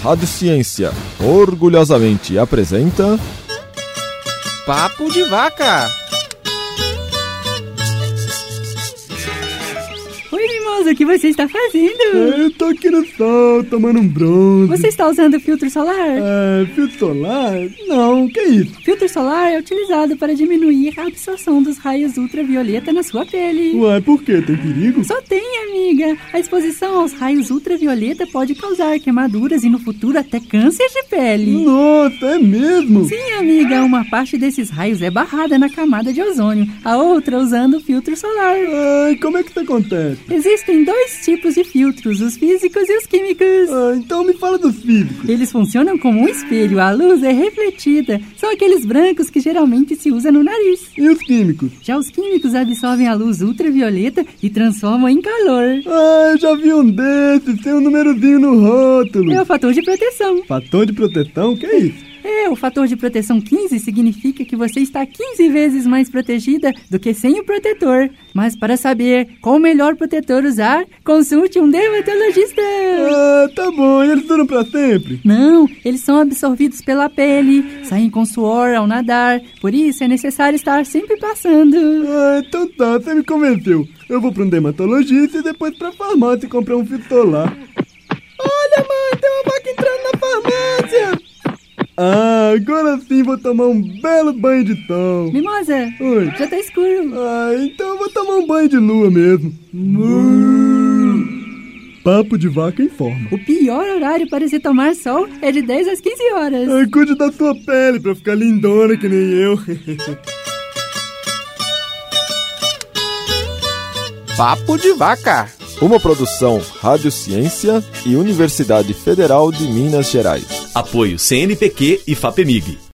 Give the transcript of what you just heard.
Rádio Ciência orgulhosamente apresenta Papo de Vaca. Oi, mimoso, o que você está fazendo? Eu tô aqui no sol, tomando um bronze. Você está usando filtro solar? Filtro solar? Não, o que é isso? Filtro solar é utilizado para diminuir a absorção dos raios ultravioleta na sua pele. Ué, por quê? Tem perigo? Só tem, amiga. A exposição aos raios ultravioleta pode causar queimaduras e no futuro até câncer de pele. Nossa, é mesmo? Sim, amiga, uma parte desses raios é barrada na camada de ozônio, a outra usando o filtro solar. Ai, como é que isso acontece? Existem dois tipos de filtros, os físicos e os químicos. Então me fala dos físicos. Eles funcionam como um espelho, a luz é refletida. São aqueles brancos que geralmente se usa no nariz. E os químicos? Já os químicos absorvem a luz ultravioleta e transformam em calor. Eu já vi um desses, tem um numerozinho no rótulo. É o fator de proteção. Fator de proteção? O que é isso? O fator de proteção 15 significa que você está 15 vezes mais protegida do que sem o protetor. Mas para saber qual melhor protetor usar, consulte um dermatologista. Tá bom. E eles duram pra sempre? Não, eles são absorvidos pela pele, saem com suor ao nadar. Por isso é necessário estar sempre passando. Então tá, você me convenceu. Eu vou pra um dermatologista e depois pra farmácia comprar um filtro solar. Olha, mãe, tem uma vaca entrando na farmácia. Agora sim vou tomar um belo banho de sol. Mimosa, Oi. já tá escuro. Então eu vou tomar um banho de lua mesmo. Papo de Vaca informa. O pior horário para se tomar sol é de 10 às 15 horas. Cuide da sua pele pra ficar lindona que nem eu. Papo de Vaca. uma produção Rádio Ciência e Universidade Federal de Minas Gerais. Apoio CNPq e FAPEMIG.